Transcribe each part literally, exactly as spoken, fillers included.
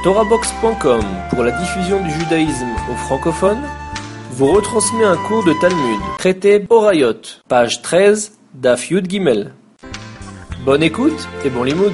Torahbox point com, pour la diffusion du judaïsme aux francophones, vous retransmet un cours de Talmud, traité Horayot, page treize, Daf Yud Gimel. Bonne écoute et bon limoud.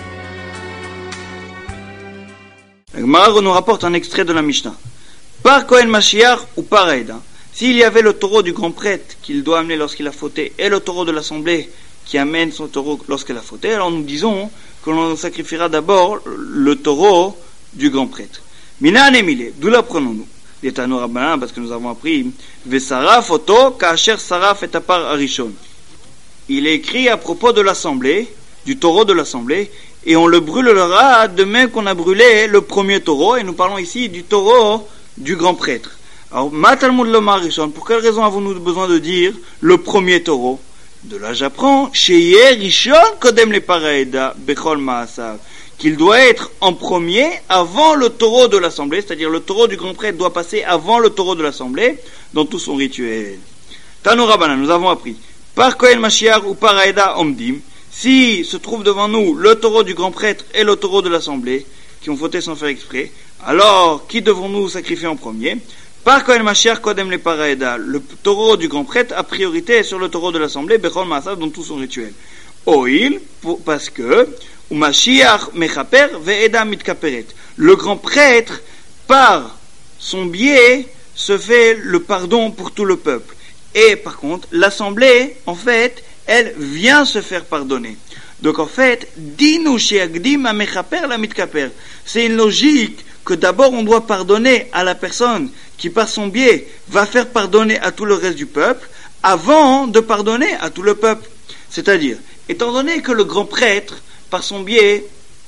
La Gemara nous rapporte un extrait de la Mishnah. Par Kohen Mashiach ou par Aïd, s'il y avait le taureau du grand prêtre qu'il doit amener lorsqu'il a fauté et le taureau de l'assemblée qui amène son taureau lorsqu'elle a fauté, alors nous disons que l'on sacrifiera d'abord le taureau du grand prêtre. Mina Nemile, d'où l'apprenons-nous? L'Etano Rabbanan, parce que nous avons appris Vesaraf Oto Kacher Saraf et Tapar Arishon. Il est écrit à propos de l'assemblée, du taureau de l'assemblée, et on le brûlera de même qu'on a brûlé le premier taureau, et nous parlons ici du taureau du grand prêtre. Alors, Matalmud Lomar Rishon, pour quelle raison avons-nous besoin de dire le premier taureau? De là j'apprends, Sheye Rishon Kodem le Paraeda Bechol Maasav, qu'il doit être en premier avant le taureau de l'assemblée, c'est-à-dire le taureau du grand prêtre doit passer avant le taureau de l'assemblée dans tout son rituel. Tano Rabbanan, nous avons appris, par Kohen Mashiach ou par Aïda Omdim, si se trouve devant nous le taureau du grand prêtre et le taureau de l'assemblée, qui ont fauté sans faire exprès, alors qui devons-nous sacrifier en premier? Par Kohen Mashiach Kodem le Paraeda, le taureau du grand prêtre a priorité sur le taureau de l'assemblée, Bechol Maasav, dans tout son rituel. Oil, parce que ou Mashiach mechaper ve'eda mitkaperet. Le grand prêtre, par son biais, se fait le pardon pour tout le peuple. Et par contre, l'assemblée, en fait, elle vient se faire pardonner. Donc en fait, dinu she'agdim mechaper la mitkaper. C'est une logique que d'abord on doit pardonner à la personne qui par son biais va faire pardonner à tout le reste du peuple, avant de pardonner à tout le peuple. C'est-à-dire, étant donné que le grand prêtre, par son biais,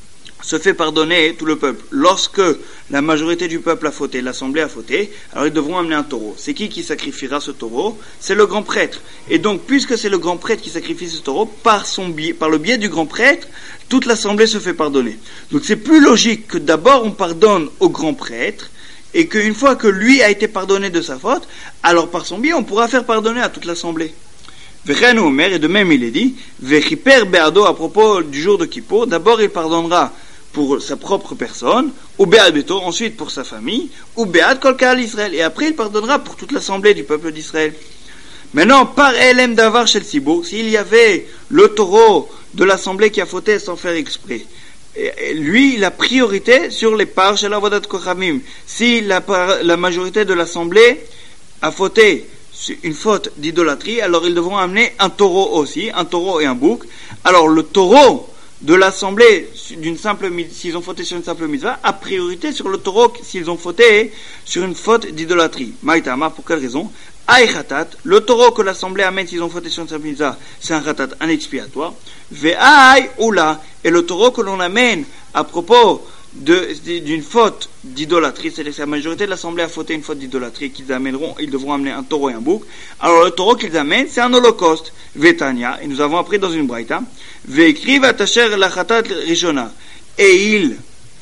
se fait pardonner tout le peuple. Lorsque la majorité du peuple a fauté, l'assemblée a fauté, alors ils devront amener un taureau. C'est qui qui sacrifiera ce taureau? C'est le grand prêtre. Et donc, puisque c'est le grand prêtre qui sacrifie ce taureau, par son biais, par le biais du grand prêtre, toute l'assemblée se fait pardonner. Donc c'est plus logique que d'abord on pardonne au grand prêtre, et qu'une fois que lui a été pardonné de sa faute, alors par son biais on pourra faire pardonner à toute l'assemblée. Vechenu Omer, et de même il est dit, Vechiper Beado, à propos du jour de Kippour, d'abord il pardonnera pour sa propre personne, ou Be'ad Beto, ensuite pour sa famille, ou Be'ad Kol Kahal Israël, et après il pardonnera pour toute l'assemblée du peuple d'Israël. Maintenant, par Elem Davar Shel Sibour, s'il y avait le taureau de l'assemblée qui a fauté sans faire exprès, et lui, il a priorité sur les parts chez l'Avodat Kochamim. Si la, la majorité de l'assemblée a fauté une faute d'idolâtrie, alors ils devront amener un taureau aussi, un taureau et un bouc. Alors le taureau de l'assemblée, d'une simple, s'ils ont fauté sur une simple mitzvah, a priorité sur le taureau s'ils ont fauté sur une faute d'idolâtrie. Maïtama, pour quelle raison? Aï khatat, le taureau que l'assemblée amène s'ils ont fauté sur une simple mitzvah, c'est un khatat, un expiatoire. Ve'aï oula, et le taureau que l'on amène à propos De, d'une faute d'idolâtrie, c'est-à-dire que la majorité de l'assemblée a fauté une faute d'idolâtrie, qu'ils amèneront, ils devront amener un taureau et un bouc. Alors le taureau qu'ils amènent, c'est un holocauste, Vetania, et nous avons appris dans une braïta, Ve'ekriv atacher la chatat rishona, et il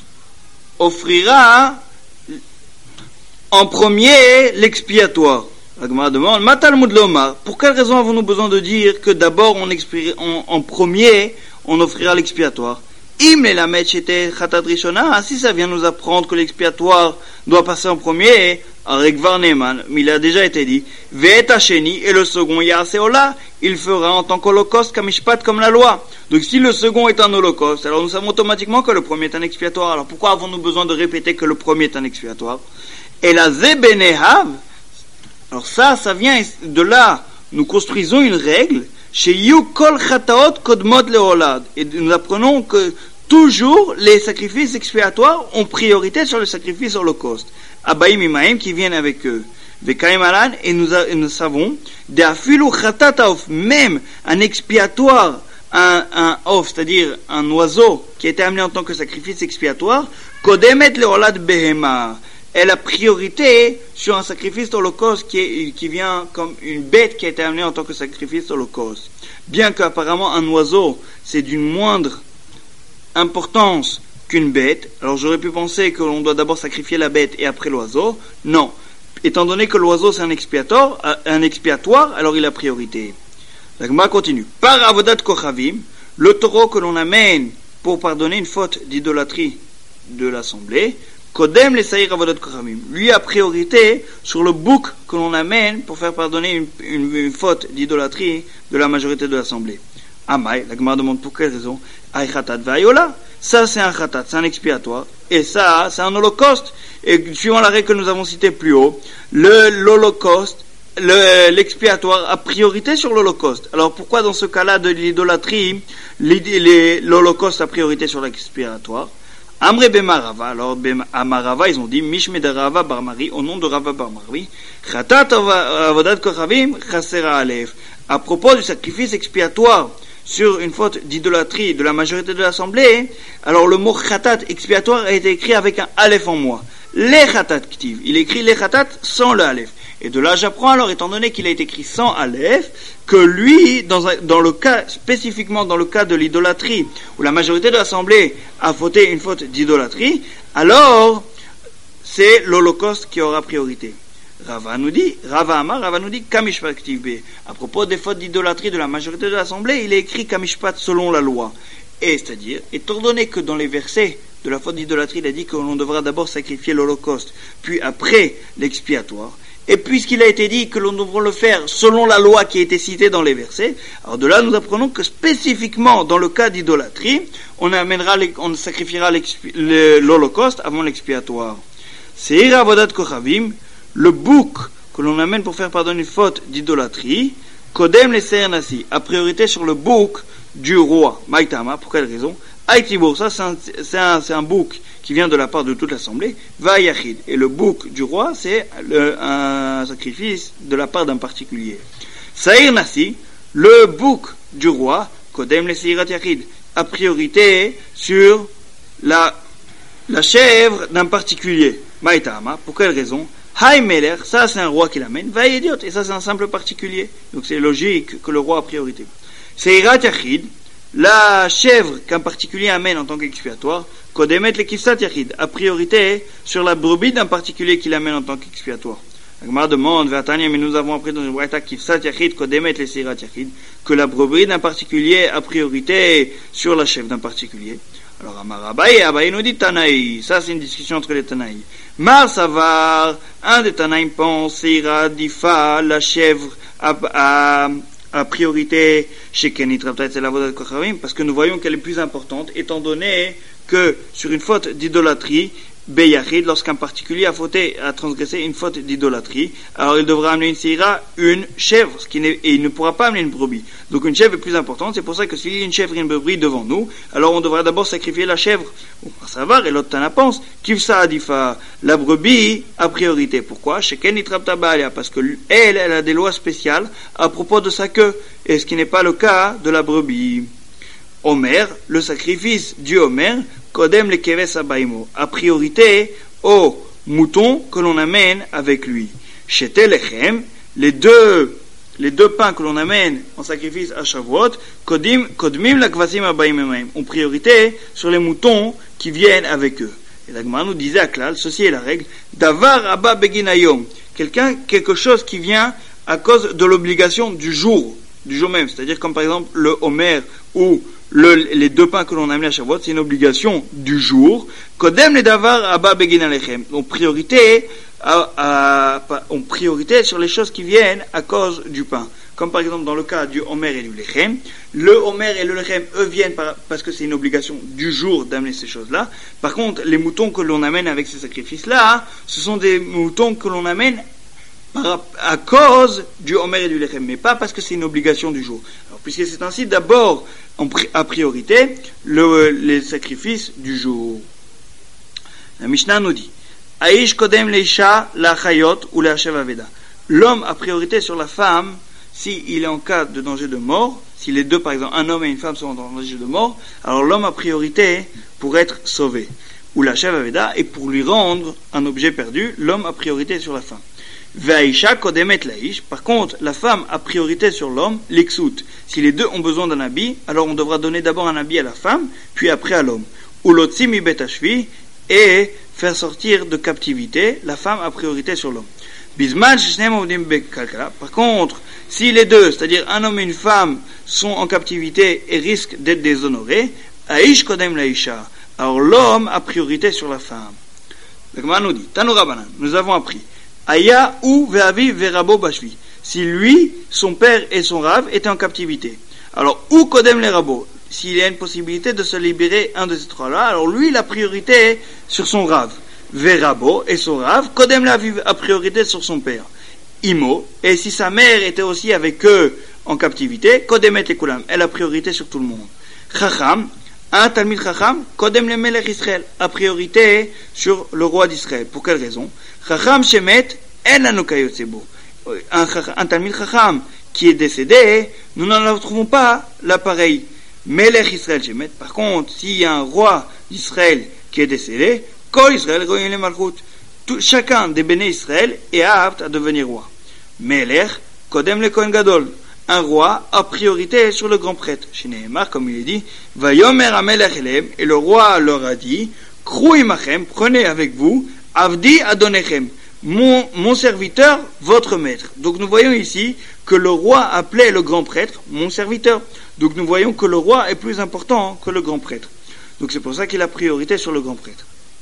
offrira en premier l'expiatoire. La Gemara demande, Matalmud Lomar, pour quelle raison avons-nous besoin de dire que d'abord on expire, on, en premier on offrira l'expiatoire? Im le lamet shete chatat rishona, si ça vient nous apprendre que l'expiatoire doit passer en premier, Arekvar Neman, mais il a déjà été dit, Ve'et hasheni, et le second Yaaseola, il fera en tant qu'holocauste kamishpat comme la loi. Donc si le second est un holocauste, alors nous savons automatiquement que le premier est un expiatoire. Alors pourquoi avons-nous besoin de répéter que le premier est un expiatoire? Et la Zebenehav, alors ça, ça vient de là, nous construisons une règle, chez Yu Kol Chataot Kodmod Leolad, et nous apprenons que toujours les sacrifices expiatoires ont priorité sur le sacrifice holocauste. Abaïm Imaim qui viennent avec eux. Vekaim Alan, et nous, a, et nous savons, de Afilu Chatata Of, même un expiatoire, un, un Of, c'est-à-dire un oiseau qui a été amené en tant que sacrifice expiatoire, Kodemet Leolad Behema. Elle a priorité sur un sacrifice holocauste qui, est, qui vient comme une bête qui a été amenée en tant que sacrifice holocauste. Bien qu'apparemment un oiseau, c'est d'une moindre importance qu'une bête, alors j'aurais pu penser que l'on doit d'abord sacrifier la bête et après l'oiseau. Non. Étant donné que l'oiseau c'est un expiatoire, un expiatoire, alors il a priorité. La Gemara continue. Par Avodat Kochavim, le taureau que l'on amène pour pardonner une faute d'idolâtrie de l'assemblée, Kodem les Saïr Avodat Kochavim, lui a priorité sur le bouc que l'on amène pour faire pardonner une, une, une faute d'idolâtrie de la majorité de l'assemblée. Amay, la Gemara demande pour quelle raison? Ay Khatat Vayola. Ça c'est un Khatat, c'est un expiatoire. Et ça, c'est un holocauste. Et suivant la règle que nous avons citée plus haut, le, l'holocauste, le, l'expiatoire a priorité sur l'holocauste. Alors pourquoi dans ce cas-là de l'idolâtrie, l'holocauste a priorité sur l'expiatoire? Amre Bemarava, alors à Marava ils ont dit Mishme de Rava Barmari, au nom de Rava Barmari, Khatat Avodat Kochavim Chasera Aleph. À propos du sacrifice expiatoire sur une faute d'idolâtrie de la majorité de l'assemblée, alors le mot Khatat expiatoire a été écrit avec un Aleph en moi. Les Khatat Ktiv, il écrit les Khatat sans le Aleph. Et de là j'apprends alors, étant donné qu'il a été écrit sans Aleph, que lui, dans, un, dans le cas, spécifiquement dans le cas de l'idolâtrie, où la majorité de l'assemblée a fauté une faute d'idolâtrie, alors c'est l'holocauste qui aura priorité. Rava nous dit, Rava Amar, Rava nous dit, Kamishpat Ktiv B. À propos des fautes d'idolâtrie de la majorité de l'assemblée, il est écrit Kamishpat selon la loi. Et c'est-à-dire, étant donné que dans les versets de la faute d'idolâtrie, il a dit que l'on devra d'abord sacrifier l'holocauste, puis après l'expiatoire, et puisqu'il a été dit que l'on devra le faire selon la loi qui a été citée dans les versets, alors de là nous apprenons que spécifiquement dans le cas d'idolâtrie, on amènera, les, on sacrifiera le, l'holocauste avant l'expiatoire. Seir Avodat Kochavim, le bouc que l'on amène pour faire pardonner une faute d'idolâtrie, Kodem les Seir Nasi, a priorité sur le bouc du roi. Maïtama, pour quelle raison? Aïtibour, ça c'est un, c'est un, c'est un bouc qui vient de la part de toute l'assemblée, va Yachid. Et le bouc du roi, c'est le, un sacrifice de la part d'un particulier. Saïr Nasi, le bouc du roi, Kodem le Seirat Yachid, a priorité sur la, la chèvre d'un particulier. Maïtama, pour quelle raison? Haï Meler, ça c'est un roi qui l'amène, va Idiot, et ça c'est un simple particulier. Donc c'est logique que le roi a priorité. Seirat Yachid, la chèvre qu'un particulier amène en tant qu'expiatoire, Kodemet le Kifsat Yachid, a priorité sur la brebis d'un particulier qui l'amène en tant qu'expiatoire. La Gemara demande, Vatania, mais nous avons appris dans une braïta Kifsat Yachid, Kodemet le Seirat Yachid, que la brebis d'un particulier a priorité sur la chèvre d'un particulier. Alors Amar Abaye, Abaye nous dit Tanaï, ça c'est une discussion entre les Tanaï. Mar Savar, un des Tanaï pense, Seira Difa, la chèvre a, a a priorité chez Kenit Rabtaït, c'est la Avodat Kochavim, parce que nous voyons qu'elle est plus importante, étant donné que sur une faute d'idolâtrie, Beyachid, lorsqu'un particulier a fauté, a transgressé une faute d'idolâtrie, alors il devra amener une seira, une chèvre, ce qui n'est, et il ne pourra pas amener une brebis. Donc une chèvre est plus importante, c'est pour ça que s'il y a une chèvre et une brebis devant nous, alors on devra d'abord sacrifier la chèvre. Bon, à savoir, et l'autre Tana pense, Kivsa Adifa, la brebis a priorité. Pourquoi? Chez Kenit Rabtabalia, parce que elle, elle a des lois spéciales à propos de sa queue, et ce qui n'est pas le cas de la brebis. Omer, le sacrifice du Omer, Kodem le Keves Abaimo, a priorité aux moutons que l'on amène avec lui. Chez Telechem, les deux, les deux pains que l'on amène en sacrifice à Shavuot, Kodim, Kodmim la Kvasim Abaimemaim, ont priorité sur les moutons qui viennent avec eux. Et la Gemara nous disait à Klal, ceci est la règle, Davar Abba Beginayom, quelqu'un, quelque chose qui vient à cause de l'obligation du jour, du jour même, c'est-à-dire comme par exemple le Homer ou Le, les deux pains que l'on a amenés à Shavuot, c'est une obligation du jour. Kodem le davar abba begin alechem. On priorité, à, à, on priorité sur les choses qui viennent à cause du pain. Comme par exemple dans le cas du Homer et du Lechem. Le Homer et le Lechem, eux, viennent par, parce que c'est une obligation du jour d'amener ces choses-là. Par contre, les moutons que l'on amène avec ces sacrifices-là, ce sont des moutons que l'on amène à cause du Homer et du Lechem, mais pas parce que c'est une obligation du jour. Alors, puisque c'est ainsi, d'abord, à priorité, le, les sacrifices du jour. La Mishnah nous dit, Aish kodem leisha la chayot ou la shevaveda. L'homme a priorité sur la femme s'il est en cas de danger de mort. Si les deux, par exemple, un homme et une femme sont en danger de mort, alors l'homme a priorité pour être sauvé. Ou la shevaveda, et pour lui rendre un objet perdu, l'homme a priorité sur la femme. Vaïcha kodemet laïch. Par contre, la femme a priorité sur l'homme, l'exout. Si les deux ont besoin d'un habit, alors on devra donner d'abord un habit à la femme, puis après à l'homme. Ou l'otsi mi betashvi, et faire sortir de captivité, la femme a priorité sur l'homme. Bisman shneim ovdim bekalkala. Par contre, si les deux, c'est-à-dire un homme et une femme, sont en captivité et risquent d'être déshonorés, aish kodem laïcha. alors l'homme a priorité sur la femme. La Gemara nous dit, Tanu Rabbanan, nous avons appris, Aya ou ve'avi ve'rabo bashvi. Si lui, son père et son rave étaient en captivité. Alors, ou kodem les rabbos, s'il y a une possibilité de se libérer un de ces trois-là, alors lui, il a priorité sur son rave. Ve'rabo et son rave, kodem la a priorité sur son père. Imo, et si sa mère était aussi avec eux en captivité, kodem et kulam, elle a priorité sur tout le monde. Chacham, un Talmid Chacham, kodem le melech Israël, a priorité sur le roi d'Israël. Pour quelle raison? Chacham shemet, en lanu kayotsebo. Un, un Talmid Chacham qui est décédé, nous n'en retrouvons pas l'appareil melech Israël shemet. Par contre, s'il y a un roi d'Israël qui est décédé, kol Israël royim le malchut. Chacun des béné Israël est apte à devenir roi. Melech, kodem le Kohen Gadol. Un roi a priorité sur le grand prêtre. Chez Nehemar, comme il est dit, Vayomer Amelech Elem, et le roi leur a dit, Krou imachem, prenez avec vous, Avdi Adonechem, mon, mon serviteur, votre maître. Donc nous voyons ici que le roi appelait le grand prêtre mon serviteur. Donc nous voyons que le roi est plus important que le grand prêtre. Donc c'est pour ça qu'il a priorité sur le grand prêtre.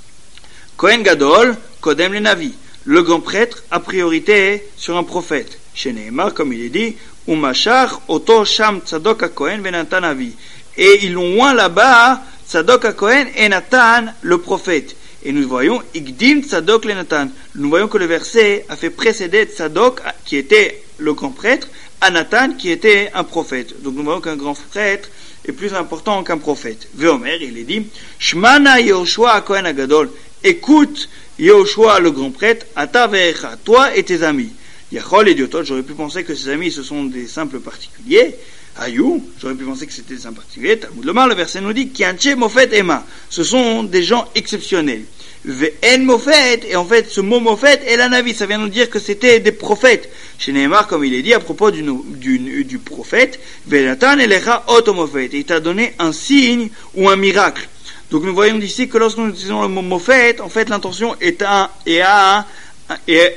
Kohen Gadol, Kodem le Navi. Le grand prêtre a priorité sur un prophète. Chez Nehemar, comme il est dit, Umashach oto sham tzadok ha-Kohen venatan avi. Et ils l'ont loin là-bas, Tzadok ha-Kohen et Nathan, le prophète. Et nous voyons, Igdim Tzadok le Nathan. Nous voyons que le verset a fait précéder Tzadok, qui était le grand prêtre, à Nathan, qui était un prophète. Donc nous voyons qu'un grand prêtre est plus important qu'un prophète. Veomer, il est dit, Shmana Yehoshua ha-Kohen ha-Gadol. Écoute, Yehoshua, le grand prêtre, ata ve'echa, toi et tes amis. Yachol et Diotot, j'aurais pu penser que ses amis ce sont des simples particuliers. Ayou, j'aurais pu penser que c'était des simples particuliers. Talmud Lomar, le verset nous dit Kianche Mofet Ema, ce sont des gens exceptionnels. Ve'en Mofet, et en fait ce mot Mofet est la Navi, ça vient nous dire que c'était des prophètes. Chez Nehemar, comme il est dit à propos du, du, du prophète, Ve'natan elecha oto Mofet, il t'a donné un signe ou un miracle. Donc nous voyons d'ici que lorsque nous utilisons le mot Mofet, en fait l'intention est à et à et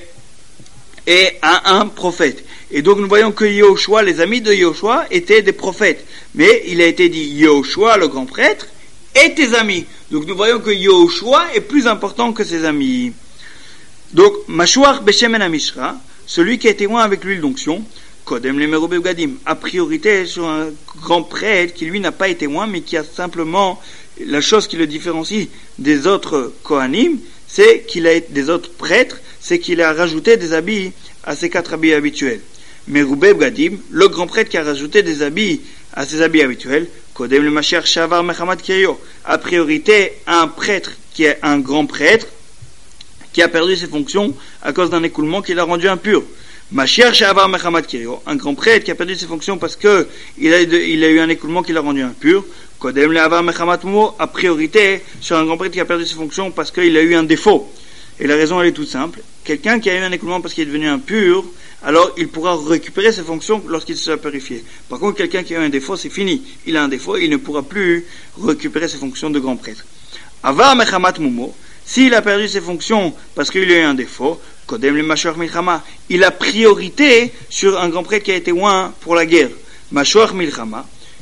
et à un prophète. Et donc nous voyons que Yehoshua, les amis de Yehoshua, étaient des prophètes. Mais il a été dit Yehoshua, le grand prêtre, et tes amis. Donc nous voyons que Yehoshua est plus important que ses amis. Donc, Mashuach Beshemen Amishra, celui qui a été loin avec l'huile d'onction, Kodem le Merobé Gadim, a priorité sur un grand prêtre qui lui n'a pas été loin, mais qui a simplement, la chose qui le différencie des autres Kohanim, c'est qu'il a été des autres prêtres, c'est qu'il a rajouté des habits à ses quatre habits habituels. Mais Roubé Gadim, le grand prêtre qui a rajouté des habits à ses habits habituels, Kodem le Mashiach Shavar Mechamad Kirio, a priorité à un prêtre qui est un grand prêtre, qui a perdu ses fonctions à cause d'un écoulement qui l'a rendu impur. Mashiach Shavar Mechamad Kirio, un grand prêtre qui a perdu ses fonctions parce que il a, il a eu un écoulement qui l'a rendu impur. Kodem le Avar Mechamat Mumo, a priorité sur un grand prêtre qui a perdu ses fonctions parce qu'il a eu un défaut. Et la raison elle est toute simple. Quelqu'un qui a eu un écoulement parce qu'il est devenu impur, alors il pourra récupérer ses fonctions lorsqu'il sera purifié. Par contre, quelqu'un qui a eu un défaut, c'est fini. Il a un défaut, il ne pourra plus récupérer ses fonctions de grand prêtre. Avar Mechamat Mumo, s'il a perdu ses fonctions parce qu'il a eu un défaut, Kodem le Mashuach Milchama, il a priorité sur un grand prêtre qui a été loin pour la guerre. Mashuach Milchama,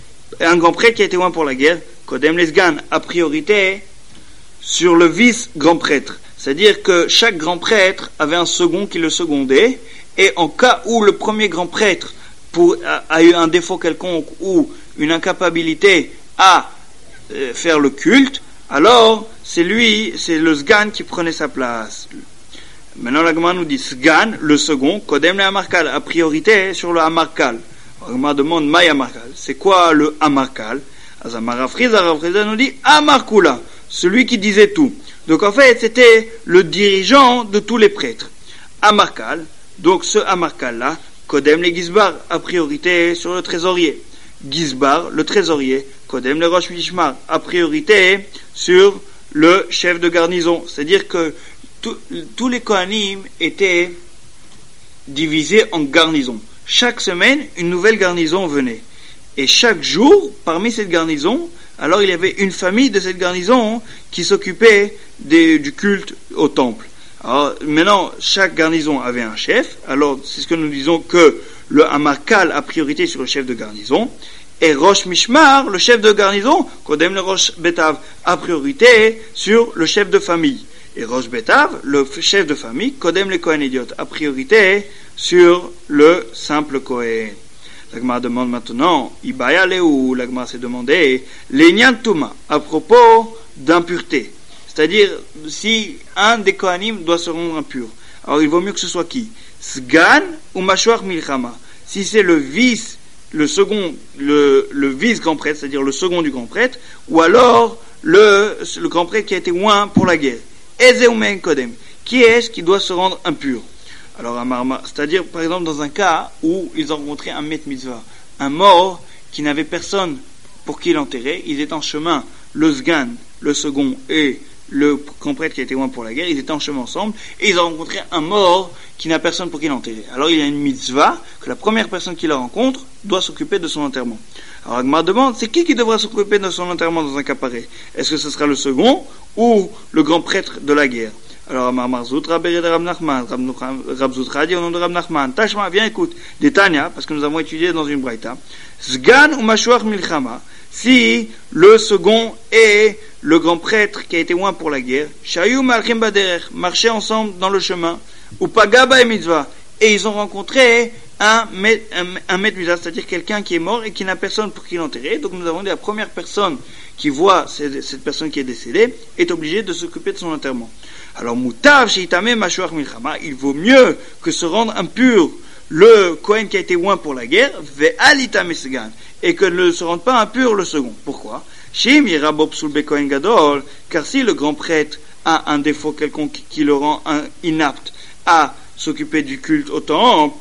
un grand prêtre qui a été loin pour la guerre, Kodem le Sgan, a priorité sur le vice-grand prêtre. C'est-à-dire que chaque grand prêtre avait un second qui le secondait, et en cas où le premier grand prêtre pour, a, a eu un défaut quelconque ou une incapacité à euh, faire le culte, alors c'est lui, c'est le Sgan qui prenait sa place. Maintenant la Gemara nous dit Sgan, le second, Kodem le Hamarkal, a priorité sur le Hamarkal. La Gemara demande Maï Hamarkal, c'est quoi le Hamarkal? Azamara Friza, Rafriza nous dit Hamarkula, celui qui disait tout. Donc en fait c'était le dirigeant de tous les prêtres. Hamarkal, donc ce Hamarkal là, Kodem le Gizbar, a priorité sur le trésorier. Gizbar, le trésorier, Kodem le Rosh Mishmar, a priorité sur le chef de garnison. C'est-à-dire que tous les Kohanim étaient divisés en garnisons. Chaque semaine, une nouvelle garnison venait. Et chaque jour, parmi cette garnison, alors il y avait une famille de cette garnison qui s'occupait des, du culte au temple. Alors maintenant, chaque garnison avait un chef. Alors c'est ce que nous disons que le Hamarkal a priorité sur le chef de garnison. Et Rosh Mishmar, le chef de garnison, Kodem le Rosh Betav, a priorité sur le chef de famille. Et Rosh Betav, le chef de famille, Kodem le Kohen Idiot, a priorité sur le simple Kohen. L'Agma demande maintenant, Ibaya Leou, l'Agma s'est demandé, L'Inyan Touma, à propos d'impureté. C'est-à-dire, si un des Kohanim doit se rendre impur, alors il vaut mieux que ce soit qui? Sgan ou Mashwar Milchama. Si c'est le vice, le second, le, le vice-grand prêtre, c'est-à-dire le second du grand prêtre, ou alors le, le grand prêtre qui a été oint pour la guerre. Ezeumen Kodem. Qui est-ce qui doit se rendre impur? Alors, c'est-à-dire, par exemple, dans un cas où ils ont rencontré un Met Mitzvah, un mort qui n'avait personne pour qui l'enterrer, ils étaient en chemin, le Sgan, le second, et le grand prêtre qui a été oint pour la guerre, ils étaient en chemin ensemble, et ils ont rencontré un mort qui n'a personne pour qui l'enterrer. Alors, il y a une mitzvah, que la première personne qui la rencontre doit s'occuper de son enterrement. Alors, Agmar demande, c'est qui qui devra s'occuper de son enterrement dans un cas pareil? Est-ce que ce sera le second, ou le grand prêtre de la guerre? Alors, Amar Marzout, Rabbi Rab Nachman, Rab Zoutra dit au nom de Rab Nachman, Tashma, viens écoute, des Tanya, parce que nous avons étudié dans une braïta, Sgan ou Mashwar Milchama, si le second est le grand prêtre qui a été oint pour la guerre, Shayu Malchim Baderer, marchaient ensemble dans le chemin, ou Pagaba et Mitzvah, et ils ont rencontré un Met Mitzvah, c'est-à-dire quelqu'un qui est mort et qui n'a personne pour qui l'enterrer. Donc nous avons dit la première personne qui voit cette, cette personne qui est décédée est obligée de s'occuper de son enterrement. Alors, Moutav, Sheitame, Mashwar Milchama, il vaut mieux que se rendre impur le Kohen qui a été oint pour la guerre, Ve'alitame Segan, et que ne se rende pas impur le second. Pourquoi? Shim Yirabob Sulbe Kohen Gadol, car si le grand prêtre a un défaut quelconque qui le rend un, inapte à s'occuper du culte au temple,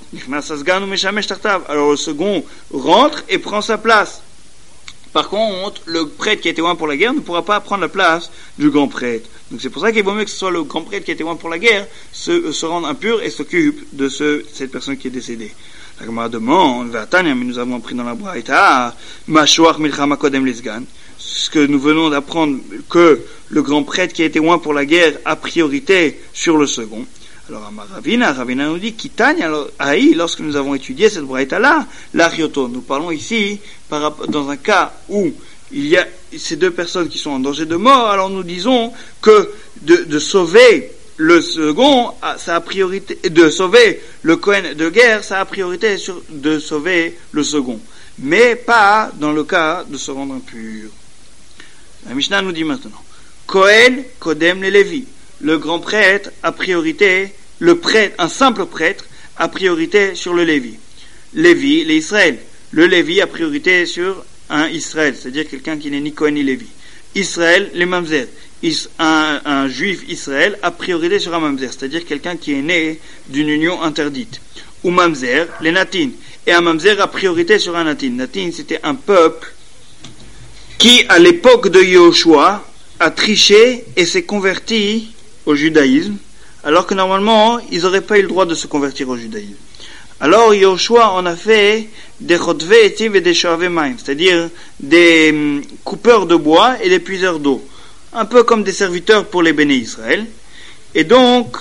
alors le second rentre et prend sa place. Par contre, le prêtre qui a été oint pour la guerre ne pourra pas prendre la place du grand prêtre. Donc c'est pour ça qu'il vaut mieux que ce soit le grand prêtre qui a été oint pour la guerre se, se rende impur et s'occupe de ce, cette personne qui est décédée. La Gemara demande, mais nous avons appris dans la Braïta, Mashwar Milchama Kodem Lisgan, ce que nous venons d'apprendre, que le grand prêtre qui a été oint pour la guerre a priorité sur le second. Alors, Ravina, Ravina nous dit, Kitani, alors, Aïe, lorsque nous avons étudié cette braïta-là, l'Arioto, nous parlons ici, par, dans un cas où il y a ces deux personnes qui sont en danger de mort, alors nous disons que de, de sauver le second, ça a priorité, de sauver le Kohen de guerre, ça a priorité sur de sauver le second. Mais pas dans le cas de se rendre impur. La Mishnah nous dit maintenant, Kohen, Kodem, les Lévi. Le grand prêtre a priorité, le prêtre, un simple prêtre a priorité sur le Lévi. Lévi, les Israël. Le Lévi a priorité sur un Israël, c'est-à-dire quelqu'un qui n'est ni Kohen ni Lévi. Israël, les Mamzer. Is, un, un juif Israël a priorité sur un Mamzer, c'est-à-dire quelqu'un qui est né d'une union interdite. Ou Mamzer, les Natin. Et un Mamzer a priorité sur un Natin. Natin, c'était un peuple qui, à l'époque de Yehoshua, a triché et s'est converti au judaïsme, alors que normalement, ils n'auraient pas eu le droit de se convertir au judaïsme. Alors, Yehoshua en a fait des chotve etiv et des shoave maim, c'est-à-dire des hum, coupeurs de bois et des puiseurs d'eau, un peu comme des serviteurs pour les béné Israël. Et donc,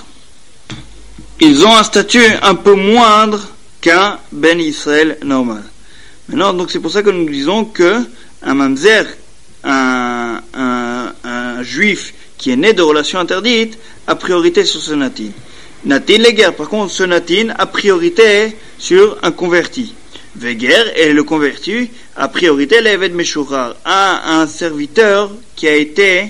ils ont un statut un peu moindre qu'un ben Israël normal. Maintenant, donc c'est pour ça que nous disons que un mamzer, un, un, un juif qui est né de relations interdites, a priorité sur ce natin. Natin les guerres, par contre, ce natin a priorité sur un converti. Veguer, et le converti, a priorité l'Eved Meshurar, à un serviteur qui a été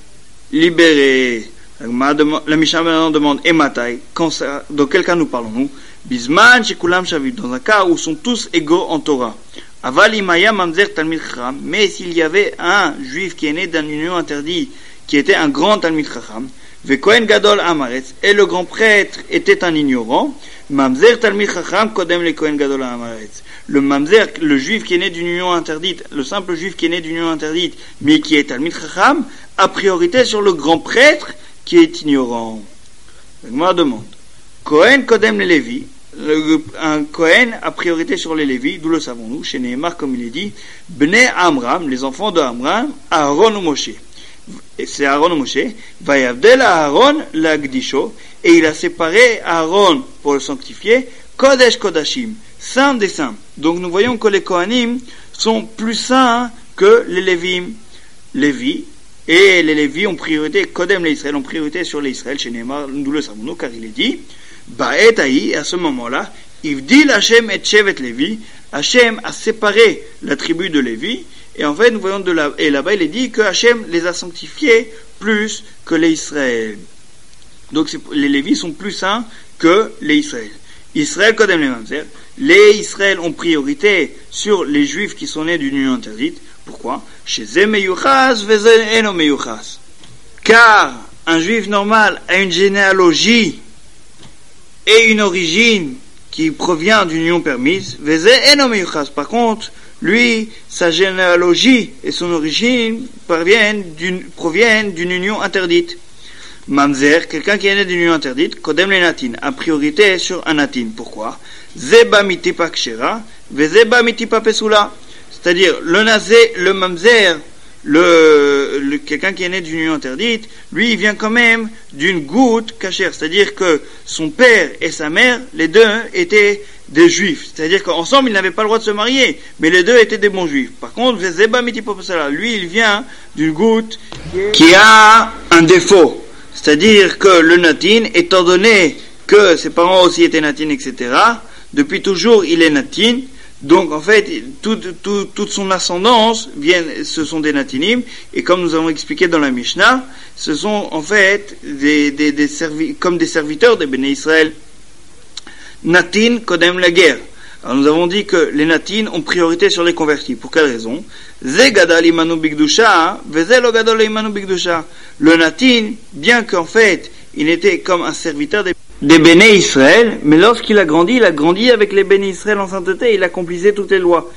libéré. La Mishnah maintenant demande, Ematai, dans quel cas nous parlons-nous? Bisman, Shekulam Shavit, dans un cas où sont tous égaux en Torah. Aval Imaya Mamzer Talmid Chacham, mais s'il y avait un juif qui est né d'une union interdite, qui était un grand Talmid Chacham, Vekohen Gadol Amaretz, et le grand prêtre était un ignorant, Mamzer Talmid Chacham Kodem le Kohen Gadol Amaretz. Le Mamzer, le juif qui est né d'une union interdite, le simple juif qui est né d'une union interdite, mais qui est Talmid Chacham, a priorité sur le grand prêtre qui est ignorant. Moi demande, Kohen Kodem le Lévi, Le, un Kohen a priorité sur les Lévis, d'où le savons-nous, chez Nehemar, comme il est dit, Bnei Amram, les enfants de Amram, Aaron ou Moshe. Et c'est Aaron ou Moshe, Vayavdel Aaron l'Agdisho, et il a séparé Aaron pour le sanctifier, Kodesh Kodashim, saint des saints. Donc nous voyons que les Kohanim sont plus saints que les Lévim. Lévi et les Lévis ont priorité, Kodem les Israël ont priorité sur les Israël, chez Neymar, nous le savons, car il est dit, Ba'et Aï, à ce moment-là, Ivdil Hashem et Shevet Lévi, Hashem a séparé la tribu de Lévi, et en fait, nous voyons de là, et là-bas, il est dit que Hashem les a sanctifiés plus que les Israël. Donc, les Lévis sont plus saints que les Israël. Israël, Kodem les Mamzer, les Israël ont priorité sur les Juifs qui sont nés d'une union interdite. Pourquoi? Car un Juif normal a une généalogie et une origine qui provient d'une union permise. Par contre, lui, sa généalogie et son origine proviennent d'une, proviennent d'une union interdite. Mamzer, quelqu'un qui est né d'une union interdite, Kodem le Natin, a priorité sur un Natin. Pourquoi? Zeba mitipa kshera, vezeba mitipa pesula. C'est-à-dire, le nazé, le mamzer, le, le, quelqu'un qui est né d'une union interdite, lui, il vient quand même d'une goutte cachère. C'est-à-dire que son père et sa mère, les deux étaient des juifs. C'est-à-dire qu'ensemble, ils n'avaient pas le droit de se marier, mais les deux étaient des bons juifs. Par contre, lui, il vient d'une goutte qui a un défaut. C'est-à-dire que le natin, étant donné que ses parents aussi étaient natines, et cetera, depuis toujours, il est natin. Donc, en fait, toute, toute, toute son ascendance, vient, ce sont des natinim, et comme nous avons expliqué dans la Mishnah, ce sont, en fait, des, des, des servi, comme des serviteurs des Béné Israël. Natin kodem la guerre. Alors, nous avons dit que les natines ont priorité sur les convertis. Pour quelle raison? Ze gadal imanu bigdusha, veze lo gadol imanu bigdusha. Le natin, bien qu'en fait, il était comme un serviteur des des Béné Israël, mais lorsqu'il a grandi, il a grandi avec les Béné Israël en sainteté, il accomplissait toutes les lois.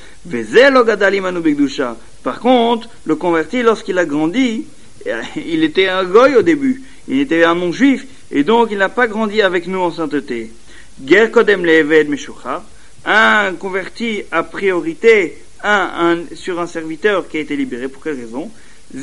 Par contre, le converti, lorsqu'il a grandi, il était un goy au début, il était un non-juif, et donc il n'a pas grandi avec nous en sainteté. Ger kodem le'eved meshuchar, un converti a priorité un, un, sur un serviteur qui a été libéré. Pour quelle raison?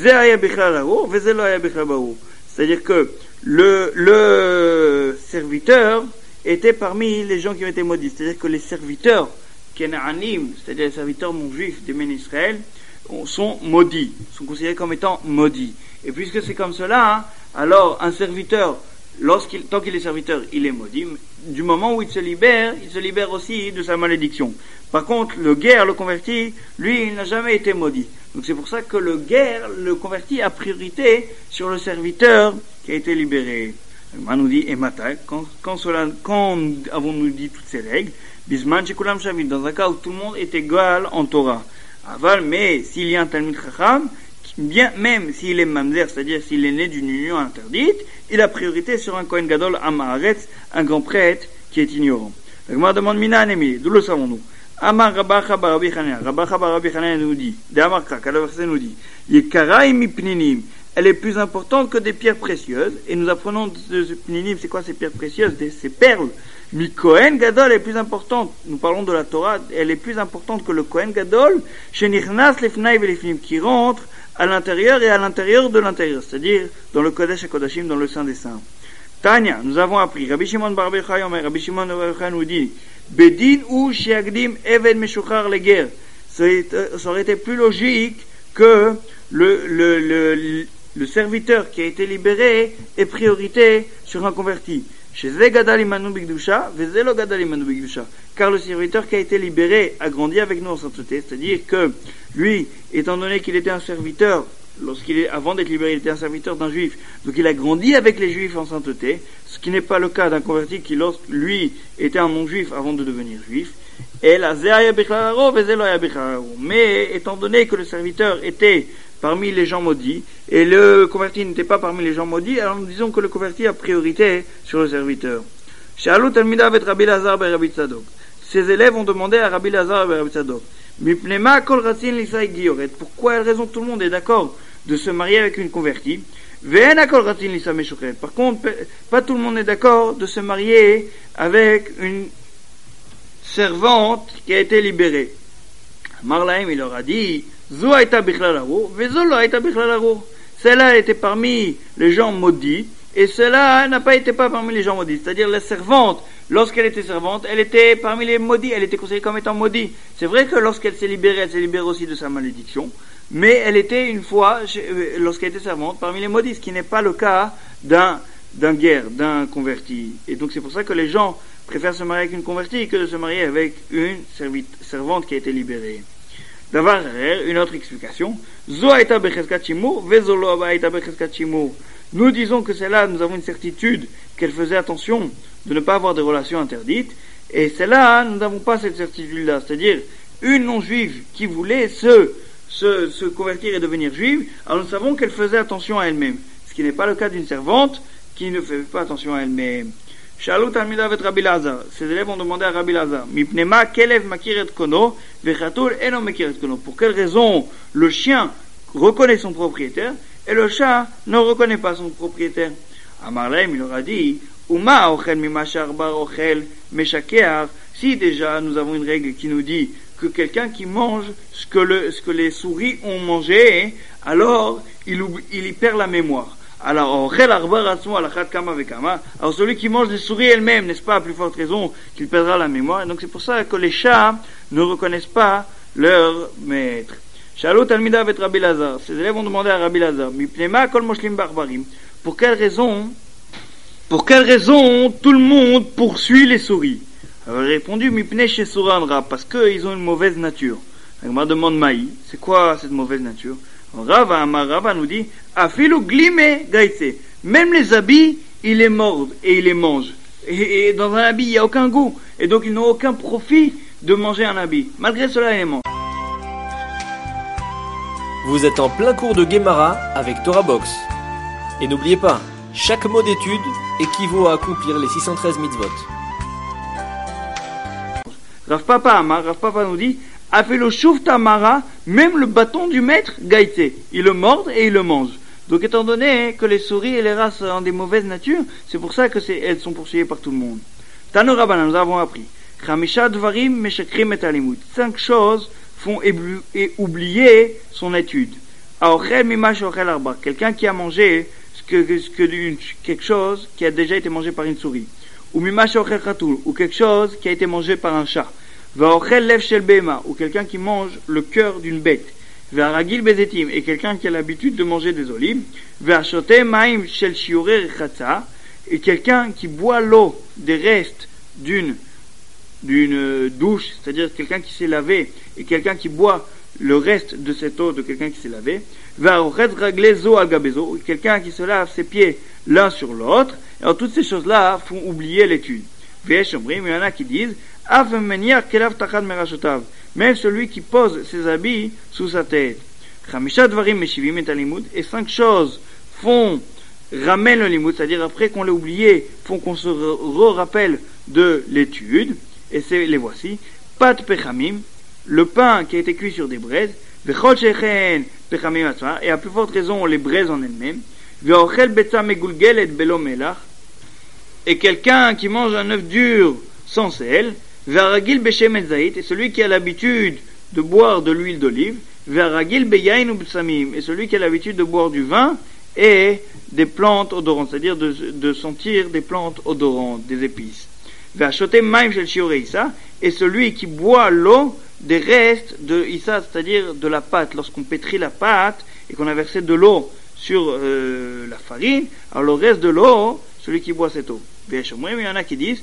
C'est-à-dire que Le, le serviteur était parmi les gens qui ont été maudits. C'est-à-dire que les serviteurs Kenaanim, c'est-à-dire les serviteurs non-juifs des Béné Israël, sont maudits, sont considérés comme étant maudits. Et puisque c'est comme cela, hein, alors un serviteur, lorsqu'il, tant qu'il est serviteur, il est maudit. Du moment où il se libère, il se libère aussi de sa malédiction. Par contre, le guerre, le converti, lui, il n'a jamais été maudit. Donc c'est pour ça que le guerre, le converti, a priorité sur le serviteur qui a été libéré. On nous dit, et matin, quand, quand, cela, quand avons-nous dit toutes ces règles? Bisman shekulam shavim, dans un cas où tout le monde est égal en Torah. Aval, mais s'il y a un Talmud Chacham, bien même s'il est mamzer, c'est-à-dire s'il est né d'une union interdite, il a priorité sur un Kohen Gadol Amaharetz, un grand prêtre qui est ignorant. La Gemara demande Mina Anemi, d'où le savons-nous? Amar Rabacha Barabi Chanina, Rabacha Barabi Chanina nous dit, de Amar Krak, le verset nous dit, Yekaraim mipninim, elle est plus importante que des pierres précieuses, et nous apprenons de ce pninim, c'est quoi ces pierres précieuses, des, ces perles. Mi Kohen Gadol est plus importante, nous parlons de la Torah, elle est plus importante que le Kohen Gadol, Shenichnas lefnai velefnim, qui rentre à l'intérieur et à l'intérieur de l'intérieur, c'est-à-dire dans le Kodesh HaKodashim, dans le Saint des Saints. Tanya, nous avons appris, Rabbi Shimon bar Yochai Omer, Rabbi Shimon bar Yochai nous dit, Bedin ou Shiagdim Eved Meshuchar les guerres. Ça aurait été plus logique que le, le, le, le serviteur qui a été libéré ait priorité sur un converti. Car le serviteur qui a été libéré a grandi avec nous en sainteté, c'est-à-dire que lui, étant donné qu'il était un serviteur, lorsqu'il est, avant d'être libéré, il était un serviteur d'un juif, donc il a grandi avec les juifs en sainteté, ce qui n'est pas le cas d'un converti qui, lorsque lui était un non-juif avant de devenir juif. Mais étant donné que le serviteur était parmi les gens maudits et le converti n'était pas parmi les gens maudits, alors nous disons que le converti a priorité sur le serviteur. Ses élèves ont demandé à Rabbi Lazar et Rabbi Tzadok, pourquoi quelle raison tout le monde est d'accord de se marier avec une convertie? Par contre, pas tout le monde est d'accord de se marier avec une servante qui a été libérée. Marlaim, il leur a dit, celle-là était parmi les gens maudits, et cela n'a pas été pas parmi les gens maudits. C'est-à-dire la servante lorsqu'elle était servante, elle était parmi les maudits, elle était considérée comme étant maudite. C'est vrai que lorsqu'elle s'est libérée, elle s'est libérée aussi de sa malédiction, mais elle était une fois, lorsqu'elle était servante, parmi les maudits, ce qui n'est pas le cas d'un, d'un guerre, d'un converti. Et donc c'est pour ça que les gens préfèrent se marier avec une convertie que de se marier avec une servite, servante qui a été libérée. D'avoir une autre explication. Nous disons que c'est là, nous avons une certitude qu'elle faisait attention de ne pas avoir de relations interdites, et c'est là, nous n'avons pas cette certitude-là. C'est-à-dire, une non-juive qui voulait se, se, se convertir et devenir juive, alors nous savons qu'elle faisait attention à elle-même. Ce qui n'est pas le cas d'une servante qui ne fait pas attention à elle-même. Shalut Talmida avec Rabbi Lazar. Ses élèves ont demandé à Rabbi Lazar, Mipnema kelev makir et kono, vechatul eno makir et kono. Pour quelle raison le chien reconnaît son propriétaire et le chat ne reconnaît pas son propriétaire? Amarleim, il leur a dit, Uma ochel mimashar bar ochel meshakear. Si déjà nous avons une règle qui nous dit que quelqu'un qui mange ce que, le, ce que les souris ont mangé, alors il, il y perd la mémoire. Alors, alors celui qui mange des souris elles-mêmes, n'est-ce pas, à plus forte raison qu'il perdra la mémoire. Et donc c'est pour ça que les chats ne reconnaissent pas leur maître. Shalut Talmida avec Rabbi Lazar. Ses élèves ont demandé à Rabbi Lazar, Mipnema kol moshlim barbarim. Pour quelle raison, pour quelle raison tout le monde poursuit les souris? Alors il a répondu, Mipne chez Suranra, parce qu'ils ont une mauvaise nature. Il me demande Maï, c'est quoi cette mauvaise nature? Rava, Rava nous dit, Afilu glime gaïtse. Même les habits, ils les mordent et ils les mangent. Et, et dans un habit, il n'y a aucun goût. Et donc ils n'ont aucun profit de manger un habit. Malgré cela, ils les mangent. Vous êtes en plein cours de Gemara avec Torah Box. Et n'oubliez pas, chaque mot d'étude équivaut à accomplir les six cent treize mitzvot. Rav Papa Amar, Rav Papa nous dit, a fait le chouf tamara, même le bâton du maître, gaïté. Il le morde et il le mange. Donc étant donné que les souris et les races ont des mauvaises natures, c'est pour ça que c'est, elles sont poursuivies par tout le monde. Tano Rabbanan, nous avons appris. Chamisha dvarim meshakrim et alimut. Cinq choses font éblu- et oublier son étude. Aochel mimash ochel arba. Quelqu'un qui a mangé ce que, ce que d'une, quelque chose qui a déjà été mangé par une souris. Ou mimash ochel khatul. Ou quelque chose qui a été mangé par un chat. Va'ochel lev shel bema, ou quelqu'un qui mange le cœur d'une bête. Va'ragil bezetim, et quelqu'un qui a l'habitude de manger des olives. Va'shote ma'im shel shiurei rechatza, et quelqu'un qui boit l'eau des restes d'une d'une douche, c'est-à-dire quelqu'un qui s'est lavé, et quelqu'un qui boit le reste de cette eau de quelqu'un qui s'est lavé. Va'ochet raglé zo al gabezo, quelqu'un qui se lave ses pieds l'un sur l'autre. Alors toutes ces choses-là font oublier l'étude. Ve'esh omrim, il y en a qui disent même celui qui pose ses habits sous sa tête. Et cinq choses font ramènent le limud, c'est-à-dire après qu'on l'a oublié, font qu'on se re-rappelle de l'étude. Et c'est les voici. Pat pechamim, le pain qui a été cuit sur des braises. Et à plus forte raison les braises en elles-mêmes. Et quelqu'un qui mange un œuf dur sans sel. V'aragil beshemen zait, et celui qui a l'habitude de boire de l'huile d'olive. V'aragil beyain ubsamim, et celui qui a l'habitude de boire du vin et des plantes odorantes, c'est-à-dire de, de sentir des plantes odorantes, des épices. V'achotem maim shel shiorei issa, et celui qui boit l'eau des restes de issa, c'est-à-dire de la pâte. Lorsqu'on pétrit la pâte et qu'on a versé de l'eau sur euh, la farine, alors le reste de l'eau, celui qui boit cette eau. V'eshomrim, il y en a qui disent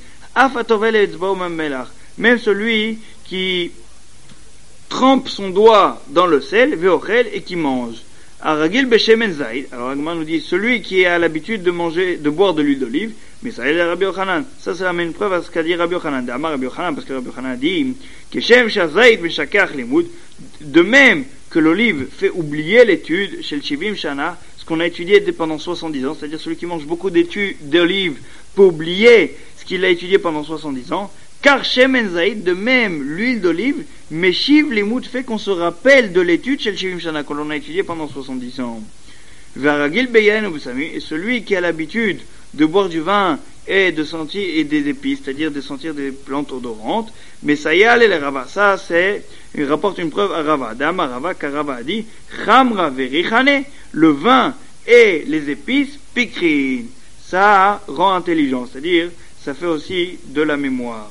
même celui qui trempe son doigt dans le sel, veochel, et qui mange. Aragil beshemen zaïd. Alors Agma nous dit celui qui a l'habitude de manger, de boire de l'huile d'olive. Mais ça est Rabbi Yochanan. Ça c'est la même preuve à ce qu'a dit Rabbi Yochanan. D'Amar Rabbi Yochanan, parce que Rabbi Yochanan dit Keshem shazaïd meshakach limud. De même que l'olive fait oublier l'étude chez le Shivim Shana, ce qu'on a étudié pendant soixante-dix ans, c'est-à-dire celui qui mange beaucoup d'olives peut oublier qu'il a étudié pendant soixante-dix ans, car Shemen Zaïd, de même l'huile d'olive, Meshiv Limud fait qu'on se rappelle de l'étude chez le Shivim Shana, que l'on a étudié pendant soixante-dix ans. Varagil Beyan Obusami, et celui qui a l'habitude de boire du vin et de sentir et des épices, c'est-à-dire de sentir des plantes odorantes, mais ça y est, les Rava, ça c'est, il rapporte une preuve à Rava, Dama Rava, car Rava a dit, Chamra Verichane, le vin et les épices, Pikrin, ça rend intelligent, c'est-à-dire, ça fait aussi de la mémoire.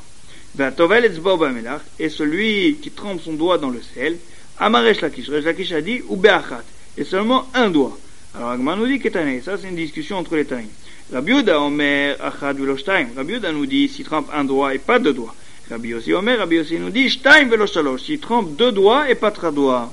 Et celui qui trempe son doigt dans le sel, Amaresh Lakish, Resh Lakish a dit, ou Be'achat, et seulement un doigt. Alors Agma nous dit Ketane, ça c'est une discussion entre les Tanaïm. Rabbi Yehuda Omer Achat velo Shtaim, Rabbi Yehuda nous dit, s'il trempe un doigt et pas deux doigts. Rabbi Yossi Omer, Rabbi Yossi nous dit, Shtaim velo Shalosh, s'il trempe deux doigts et pas trois doigts.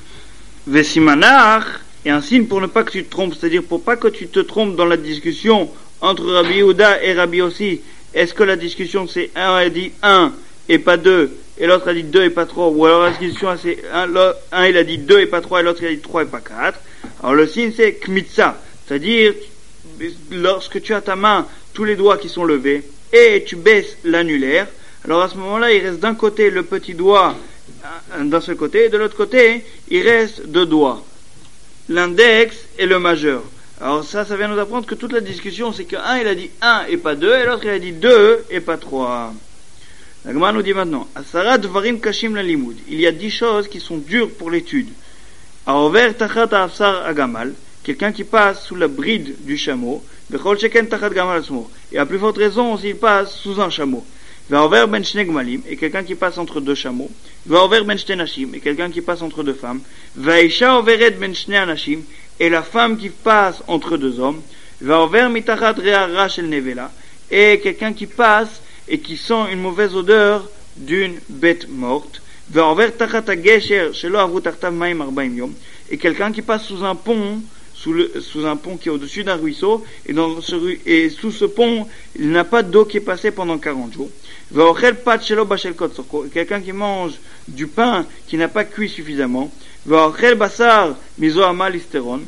Vesimanach, et un signe pour ne pas que tu te trompes, c'est-à-dire pour pas que tu te trompes dans la discussion entre Rabbi Yehuda et Rabbi Yossi. Est-ce que la discussion c'est un a dit un et pas deux, et l'autre a dit deux et pas trois, ou alors la discussion c'est un, un il a dit deux et pas trois, et l'autre il a dit trois et pas quatre. Alors le signe c'est kmitsa, c'est-à-dire lorsque tu as ta main, tous les doigts qui sont levés, et tu baisses l'annulaire, alors à ce moment-là il reste d'un côté le petit doigt d'un seul côté, et de l'autre côté il reste deux doigts, l'index et le majeur. Alors ça, ça vient nous apprendre que toute la discussion, c'est qu'un, il a dit un et pas deux, et l'autre, il a dit deux et pas trois. La Gemara nous dit maintenant, Asara dvarim kashim la limoud. Il y a dix choses qui sont dures pour l'étude. Aover tachat afsar agamal, quelqu'un qui passe sous la bride du chameau, vechol sheken tachat gamal asmo. Et à plus forte raison, s'il passe sous un chameau. Vaover ben shne gmalim, et quelqu'un qui passe entre deux chameaux. Vaover ben shne nashim, et quelqu'un qui passe entre deux femmes. Vaisha overet ben shne anashim, et la femme qui passe entre deux hommes, va over mitachat re'ara shel nevela, et quelqu'un qui passe et qui sent une mauvaise odeur d'une bête morte, va over tachat hagesher shelo avru tartav maim arbaim yom, et quelqu'un qui passe sous un pont, sous, le, sous un pont qui est au-dessus d'un ruisseau, et, dans ce, et sous ce pont, il n'a pas d'eau qui est passée pendant quarante jours. Va ochel pat shelo bashel kotsorko, quelqu'un qui mange du pain qui n'a pas cuit suffisamment. Va ochel basar mizo amal isteron,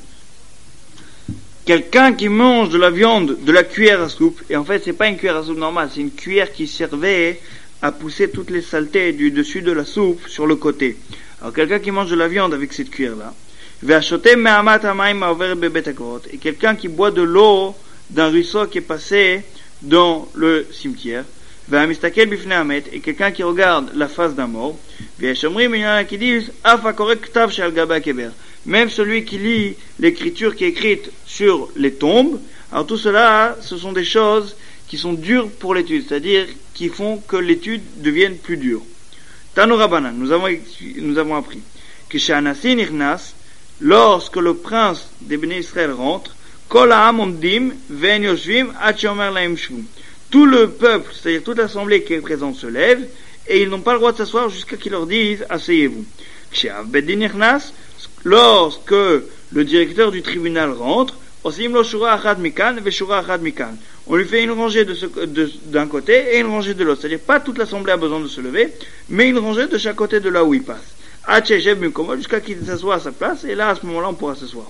quelqu'un qui mange de la viande de la cuillère à soupe, et en fait c'est pas une cuillère à soupe normale, c'est une cuillère qui servait à pousser toutes les saletés du dessus de la soupe sur le côté. Alors quelqu'un qui mange de la viande avec cette cuillère là, et quelqu'un qui boit de l'eau d'un ruisseau qui est passé dans le cimetière, et quelqu'un qui regarde la face d'un mort, qui disent même celui qui lit l'écriture qui est écrite sur les tombes. Alors tout cela, ce sont des choses qui sont dures pour l'étude, c'est-à-dire qui font que l'étude devienne plus dure. Tanu Rabbanan, nous avons, nous avons appris que chez Anassi Nirnas, lorsque le prince des Béné Israël rentre, Kol ha'am omdim ve'en yoshvim ad she'omer lahem shvu. Tout le peuple, c'est-à-dire toute l'assemblée qui est présente, se lève, et ils n'ont pas le droit de s'asseoir jusqu'à qu'ils leur disent asseyez-vous. Chez Av Bedin Nirnas, lorsque le directeur du tribunal rentre, on lui fait une rangée de ce, de, d'un côté et une rangée de l'autre. C'est-à-dire pas toute l'assemblée a besoin de se lever, mais une rangée de chaque côté de là où il passe. Jusqu'à qu'il s'assoie à sa place, et là à ce moment-là on pourra s'asseoir.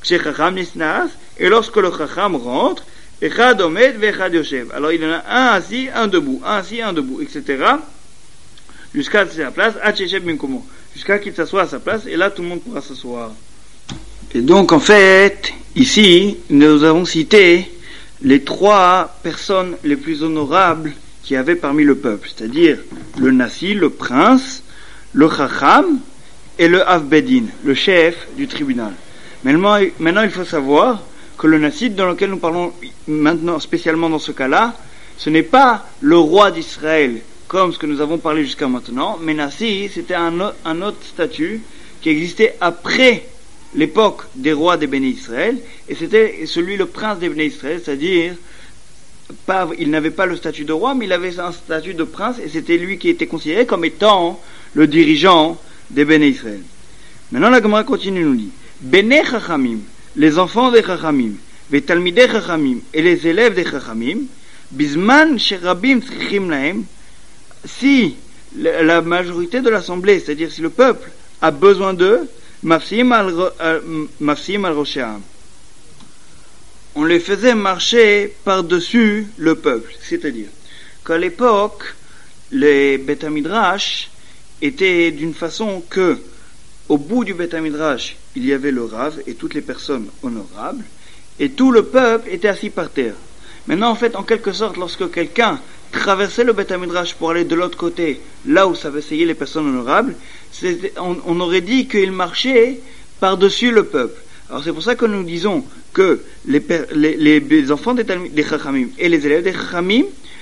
Et lorsque le chacham rentre, alors il y en a un assis, un debout, un assis, un debout, et cetera. Jusqu'à sa place, jusqu'à qu'il s'assoie à sa place, et là tout le monde pourra s'asseoir. Et donc en fait, ici, nous avons cité les trois personnes les plus honorables qu'il y avait parmi le peuple, c'est-à-dire le Nasi, le prince, le Chacham et le Avbedin, le chef du tribunal. Maintenant, maintenant il faut savoir que le Nasi, dans lequel nous parlons maintenant spécialement dans ce cas-là, ce n'est pas le roi d'Israël, comme ce que nous avons parlé jusqu'à maintenant, mais Nasi, c'était un, un autre statut qui existait après l'époque des rois des Béné Israël, et c'était celui le prince des Béné Israël, c'est-à-dire pas, il n'avait pas le statut de roi, mais il avait un statut de prince, et c'était lui qui était considéré comme étant le dirigeant des Béné Israël. Maintenant la Gemara continue, nous dit Béné Chachamim, les enfants des Chachamim, les Talmidei Chachamim et les élèves des Chachamim, Bisman Sherabim Tzrichim Lahem, si la majorité de l'assemblée, c'est-à-dire si le peuple a besoin d'eux, Mafsim al Roshéam, on les faisait marcher par-dessus le peuple. C'est-à-dire qu'à l'époque, les Beth Midrash étaient d'une façon que, au bout du Beth Midrash, il y avait le Rav et toutes les personnes honorables, et tout le peuple était assis par terre. Maintenant, en fait, en quelque sorte, lorsque quelqu'un traversait le Beth Midrash pour aller de l'autre côté, là où s'asseyaient les personnes honorables, on, on aurait dit qu'il marchait par-dessus le peuple. Alors c'est pour ça que nous disons que les, les, les enfants des, des Chachamim et les élèves des Chachamim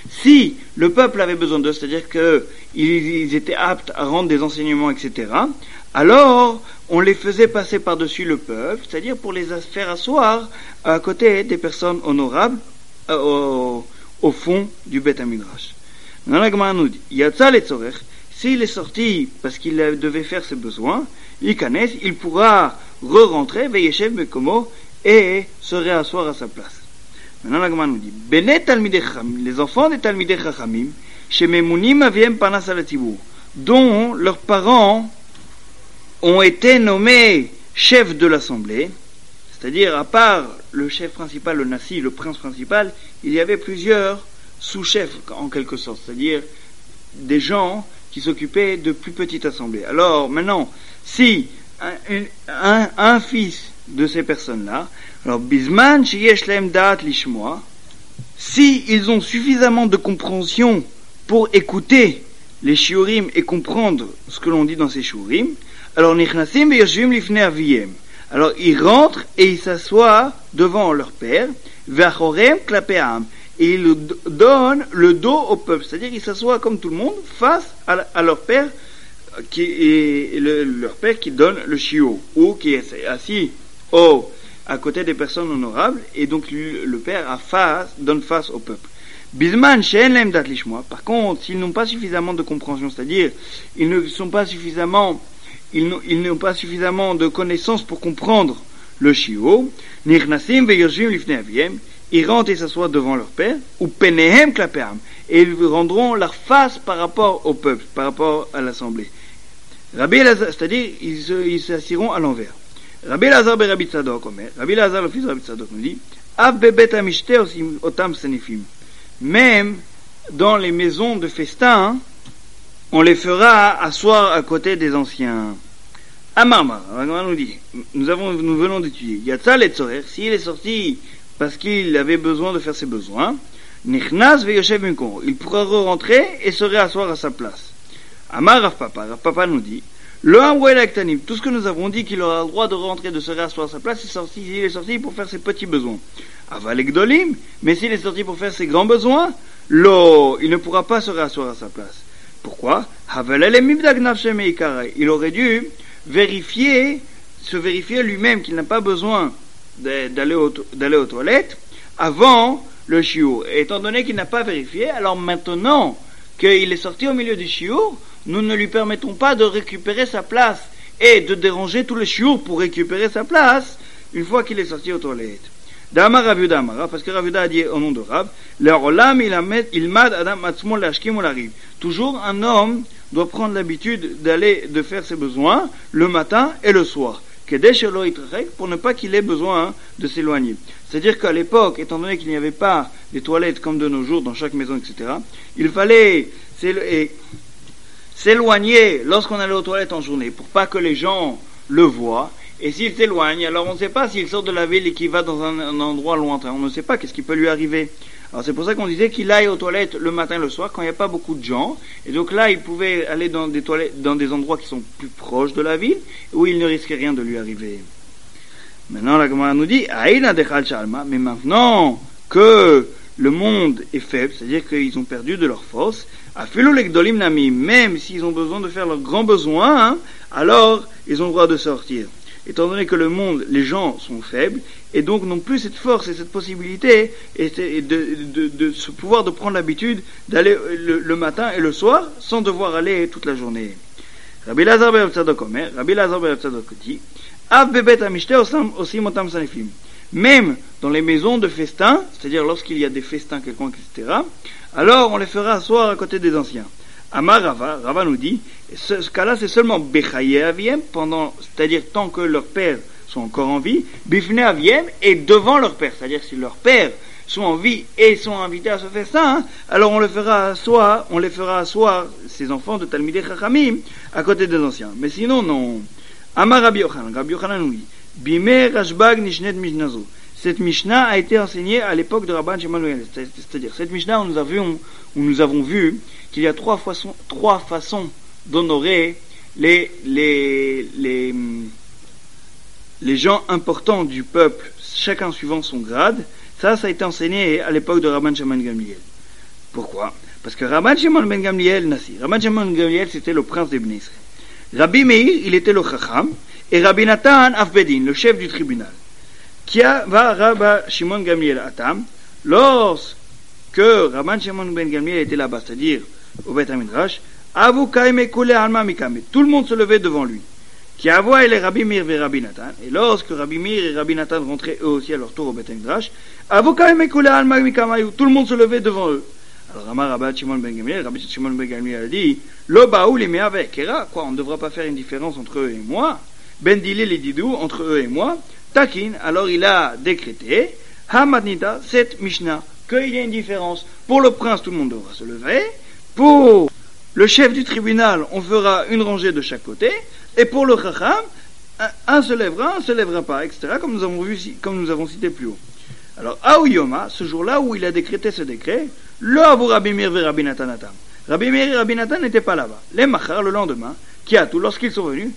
Si le peuple avait besoin d'eux, c'est-à-dire qu'ils étaient aptes à rendre des enseignements, et cetera, alors on les faisait passer par-dessus le peuple, c'est-à-dire pour les faire asseoir à côté des personnes honorables euh, au, au fond du Beth Midrash. Maintenant la Gemara nous dit, Yatsa letzorech, s'il est sorti parce qu'il devait faire ses besoins, Ikanes, il pourra re-rentrer, Veyeshev Mekomo, et se réasseoir à sa place. Maintenant la Gemara nous dit, Benet Talmidei Chachamim, les enfants des Talmidei Chachamim, chez Memunim Aviem Panas al Tzibur, dont leurs parents ont été nommés chefs de l'assemblée, c'est-à-dire à part le chef principal, le Nassi, le prince principal, il y avait plusieurs sous-chefs en quelque sorte, c'est-à-dire des gens qui s'occupaient de plus petites assemblées. Alors maintenant, si un, un, un fils de ces personnes-là, alors Bisman sheyesh lahem da'at lishmoa, si ils ont suffisamment de compréhension pour écouter les shiurim et comprendre ce que l'on dit dans ces shiurim, alors nichnasim ve'yoshvim lifnei aviyem. Alors ils rentrent et ils s'assoient devant leur père, ve'achorem klapei ha'am, et ils donnent le dos au peuple, c'est-à-dire ils s'assoient comme tout le monde face à, à leur père, qui est le, leur père qui donne le shiur, ou qui est assis au, à côté des personnes honorables, et donc le, le père a face, donne face au peuple. Bisman she'en lahem dat lishmoa. Par contre, s'ils n'ont pas suffisamment de compréhension, c'est-à-dire ils ne sont pas suffisamment Ils n'ont, ils n'ont pas suffisamment de connaissances pour comprendre le shiur. Nichnasim ve'yoshvim lifnei aviem, ils rentrent et s'assoient devant leur père, ou penehem klapei ha'am, et ils rendront leur face par rapport au peuple, par rapport à l'assemblée. Rabbi Elazar, c'est-à-dire ils, se, ils s'assiront à l'envers. Rabbi Elazar ben Rabbi Tzadok omer, Rabbi Elazar le fils de Rabbi Tzadok nous dit, av bebet hamishte osim otam senifim, même dans les maisons de festin, on les fera asseoir à côté des anciens. Amarma, nous dit, nous avons, nous venons d'étudier. Yatsa letzorech, s'il est sorti parce qu'il avait besoin de faire ses besoins, nichnas ve'yoshev bimkomo, il pourra re-rentrer et se réasseoir à sa place. Amar Rav Papa, Rav Papa nous dit, le hamouel aktanim, tout ce que nous avons dit qu'il aura le droit de rentrer, de se réasseoir à sa place, c'est sorti, il est sorti pour faire ses petits besoins. Aval ekdolim, mais s'il est sorti pour faire ses grands besoins, lo, il ne pourra pas se réasseoir à sa place. Pourquoi? Il aurait dû vérifier, se vérifier lui-même qu'il n'a pas besoin de, d'aller, au, d'aller aux toilettes avant le shiur. Et étant donné qu'il n'a pas vérifié, alors maintenant qu'il est sorti au milieu du shiur, nous ne lui permettons pas de récupérer sa place et de déranger tout le shiur pour récupérer sa place une fois qu'il est sorti aux toilettes. D'Amar Rav Yehuda Amara, parce que Rav Yehuda a dit au nom de Rav, l'olam il mad adam atzmo l'ashkim l'ariv. Toujours un homme doit prendre l'habitude d'aller de faire ses besoins le matin et le soir, pour ne pas qu'il ait besoin de s'éloigner. C'est-à-dire qu'à l'époque, étant donné qu'il n'y avait pas des toilettes comme de nos jours dans chaque maison, et cetera, il fallait s'éloigner lorsqu'on allait aux toilettes en journée pour pas que les gens le voient. Et s'il s'éloigne, alors on ne sait pas s'il sort de la ville et qu'il va dans un, un endroit lointain. On ne sait pas qu'est-ce qui peut lui arriver. Alors c'est pour ça qu'on disait qu'il aille aux toilettes le matin et le soir quand il n'y a pas beaucoup de gens. Et donc là, il pouvait aller dans des toilettes, dans des endroits qui sont plus proches de la ville, où il ne risquait rien de lui arriver. Maintenant, la Gemara nous dit, Aïna dechal shalma, mais maintenant que le monde est faible, c'est-à-dire qu'ils ont perdu de leur force, afilu lekdolim nami, même s'ils ont besoin de faire leurs grands besoins, hein, alors ils ont le droit de sortir. Étant donné que le monde, les gens sont faibles, et donc n'ont plus cette force et cette possibilité, et de, de, de, de ce pouvoir de prendre l'habitude d'aller le, le matin et le soir, sans devoir aller toute la journée. Rabbi Elazar ben Tzadok omer, Rabbi Elazar ben Tzadok dit, Av bebet hamishte osim otam sanifim. Même dans les maisons de festin, c'est-à-dire lorsqu'il y a des festins quelconques, et cetera, alors on les fera asseoir à côté des anciens. Amar Rava, Rava nous dit, ce, ce cas-là c'est seulement Bechaye Aviem, pendant, c'est-à-dire tant que leurs pères sont encore en vie, Bifne Aviem, et devant leur père, c'est-à-dire si leurs pères sont en vie et sont invités à ce festin, hein, alors on les fera asseoir, on les fera asseoir, ces enfants de Talmidei Chachamim, à côté des anciens. Mais sinon, non. Amar Rabbi Yochanan, Rabbi Yochanan nous dit, Bime Rashbag Nishnet Mishnazo. Cette Mishnah a été enseignée à l'époque de Rabban Shimon ben Gamliel. C'est-à-dire, cette Mishnah où nous avions, où nous avons vu qu'il y a trois façons, trois façons d'honorer les, les, les, les gens importants du peuple, chacun suivant son grade. Ça, ça a été enseigné à l'époque de Rabban Shimon ben Gamliel. Pourquoi? Parce que Rabban Shimon ben Gamliel Nassi. Rabban Shimon ben Gamliel, c'était le prince des Bnei Israël. Rabbi Meir, il était le Chacham, et Rabbi Nathan Afbedin, le chef du tribunal. Qui va Rabban Shimon Gamliel Atam, lorsque Rabban Shimon ben Gamliel était là-bas, c'est-à-dire au Beth HaMidrash, Avu Kaime Kule Alma Mikame, tout le monde se levait devant lui. Qui avoit et les Rabbi Meir et Rabbi Nathan, et lorsque Rabbi Meir et Rabbi Nathan rentraient eux aussi à leur tour au Beth HaMidrash, Avu Kaime Kule Alma Mikame, tout le monde se levait devant eux. Alors Amar Rabban Shimon ben Gamliel, Rabbi Shimon ben Gamliel a dit, Lo Baou les avec Kera, quoi, on ne devra pas faire une différence entre eux et moi, Ben Dilé les Didou, entre eux et moi, Takin, alors il a décrété, Hamadnita, cette Mishnah, qu'il y a une différence. Pour le prince, tout le monde devra se lever, pour le chef du tribunal, on fera une rangée de chaque côté, et pour le Chacham, un, un se lèvera, un se lèvera pas, et cetera, comme nous avons vu, comme nous avons cité plus haut. Alors, Aouyoma, ce jour-là où il a décrété ce décret, le Abu Rabbi Meir et Rabbi Nathan Atam. Rabbi Meir et Rabbi Nathan n'étaient pas là-bas. Les Machar, le lendemain, qui a tout, lorsqu'ils sont venus,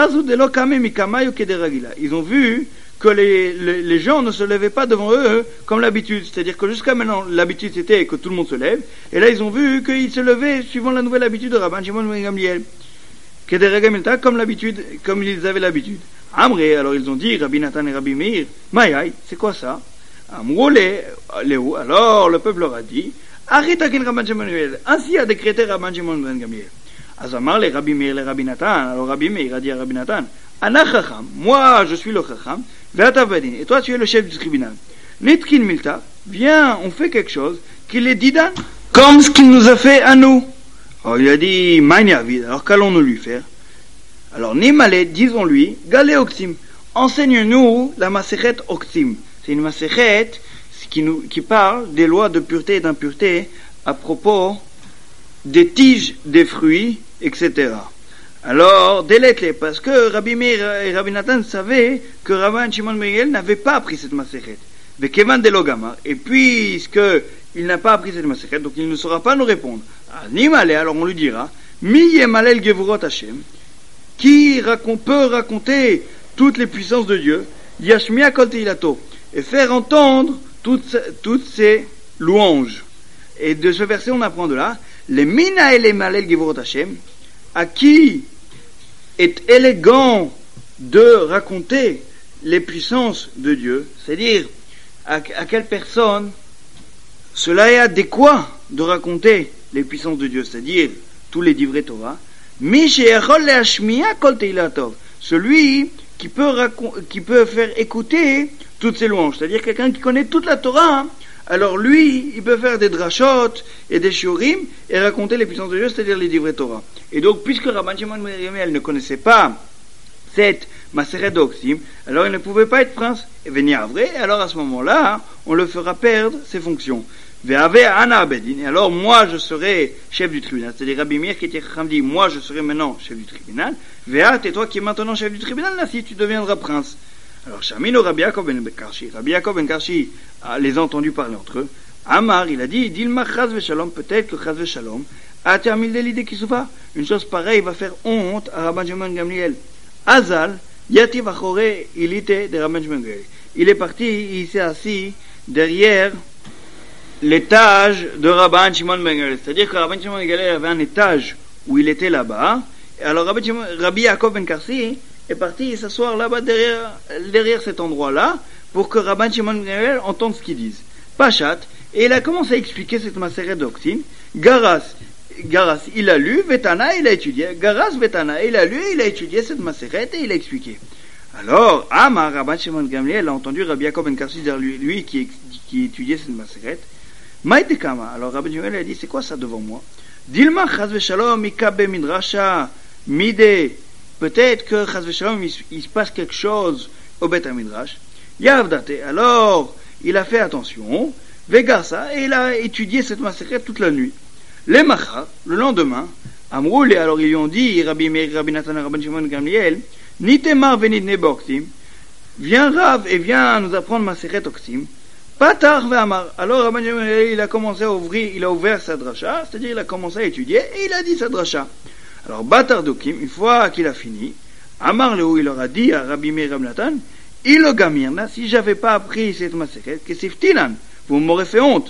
ils ont vu que les, les, les gens ne se levaient pas devant eux comme l'habitude. C'est-à-dire que jusqu'à maintenant, l'habitude c'était que tout le monde se lève, et là ils ont vu qu'ils se levaient suivant la nouvelle habitude de Rabban Shimon ben Gamliel. Comme l'habitude, comme ils avaient l'habitude. Amré, alors ils ont dit, Rabbi Nathan et Rabbi Meir, Maïaï, c'est quoi ça? Amroulé, Léo, alors le peuple leur a dit, Aritakin Rabban Shimon ben Gamliel, ainsi a décrété Rabban Shimon ben Gamliel. Azamar les Rabbi Meir, les Rabbi Nathan, alors Rabbi Meir a dit à Rabbi Nathan, Ana Chacham, moi je suis le Chacham, Ve'atavadin, et toi tu es le chef du tribunal. Nitkin Milta, viens, on fait quelque chose, qu'il est didan, comme ce qu'il nous a fait à nous. Alors il a dit, Maïniavid, alors qu'allons-nous lui faire? Alors Nimale, disons-lui, Galé Oksim, enseigne-nous la Masechet Oksim. C'est une Masechet qui, nous, qui parle des lois de pureté et d'impureté à propos des tiges, des fruits, et cetera. Alors, délète-les, parce que Rabbi Meir et Rabbi Nathan savaient que Rabban Shimon ben Gamliel n'avait pas appris cette Masechet. Et puisqu'il n'a pas appris cette Masechet, donc il ne saura pas nous répondre. Alors on lui dira, Mi Yemalel Gevurot Hashem, qui raconte, peut raconter toutes les puissances de Dieu, Yashmia Kol Teilato, et faire entendre toutes, toutes ces louanges. Et de ce verset, on apprend de là, les Mina et les Malel Gevurot Hashem, à qui est élégant de raconter les puissances de Dieu, c'est-à-dire à, à quelle personne cela est adéquat de raconter les puissances de Dieu, c'est-à-dire tous les divrei Torah, celui qui peut, racon- qui peut faire écouter toutes ces louanges, c'est-à-dire quelqu'un qui connaît toute la Torah, hein. Alors lui, il peut faire des drachot et des shiurim et raconter les puissances de Dieu, c'est-à-dire les divrei Torah. Et donc, puisque Rabban Shimon ben Gamliel ne connaissait pas cette Masechet d'Oksim, alors il ne pouvait pas être prince. Et venir vrai, alors à ce moment-là, on le fera perdre ses fonctions. Ve'ave ana abedin, et alors moi je serai chef du tribunal. C'est-à-dire Rabbi Meir qui était Chacham dit, moi je serai maintenant chef du tribunal. Ve'at, et toi qui es maintenant chef du tribunal, là si tu deviendras prince. Alors, Shamino Rabbi Yaakov ben Karshi, Rabbi Yaakov ben Karshi les a entendus parler entre eux. Amar, il a dit, Dilma Chaz Veshalom, peut-être que Chaz Veshalom a terminé l'idée qui soufa. Une chose pareille va faire honte à Rabban Shimon ben Gamliel. Azal, Yativ Achore, il était de Rabban Shimon ben Gamliel. Il est parti, il s'est assis derrière l'étage de Rabban Shimon ben Gamliel. C'est-à-dire que Rabban Shimon ben Gamliel avait un étage où il était là-bas. Alors, Rabbi, Rabbi Yaakov ben Karshi est parti s'asseoir là-bas derrière, derrière cet endroit-là pour que Rabban Shimon ben Gamliel entende ce qu'ils disent. Pachat, et il a commencé à expliquer cette Masechet d'Oksim. Garas, Garas, il a lu, Vetana, il a étudié. Garas, Vetana, il a lu, il a étudié cette Masechet et il a expliqué. Alors, Amar, Rabban Shimon ben Gamliel a entendu Rabbi Yaakov ben Karshi derrière lui, lui qui, qui étudiait cette Masechet. Maïtekama, alors Rabban Shimon a dit, c'est quoi ça devant moi? Dilma chaz veshalom mikabe midrasha mide. Peut-être que chaz veshalom il, il se passe quelque chose au Beth HaMidrash. Yavdate, alors il a fait attention, Vegasa, et il a étudié cette Masechet toute la nuit. Les Macha, le lendemain, Amroul, et alors ils lui ont dit, Rabbi Meir, Rabbi Nathan, Rabban Shimon ben Gamliel, Nitemar venit neboktim, viens Rav et viens nous apprendre Masechet Oksim. Patar ve'amar. Alors Rabban Shimon ben Gamliel, il a commencé à ouvrir, il a ouvert sa dracha, c'est-à-dire il a commencé à étudier et il a dit sa dracha. Alors Batar Dokim, une fois qu'il a fini, Amar Leou, il leur a dit à Rabbi Meir, Rabbi Nathan, Il gamirna, si j'avais pas appris cette Masechet, que c'est ftinan, vous m'aurez fait honte.